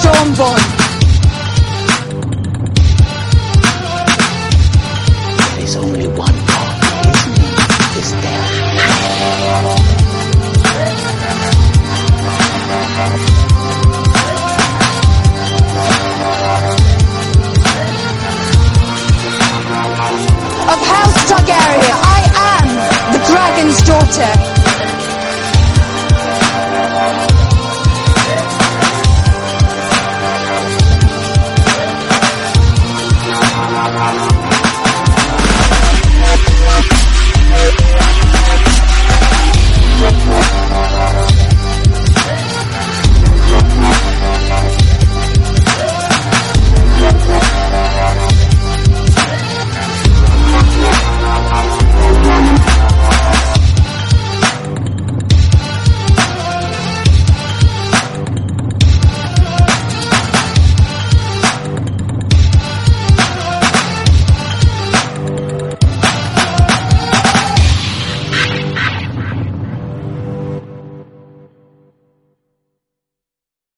Stormborn. There is only one God, isn't it? Is there? Of House Targaryen, I am the dragon's daughter.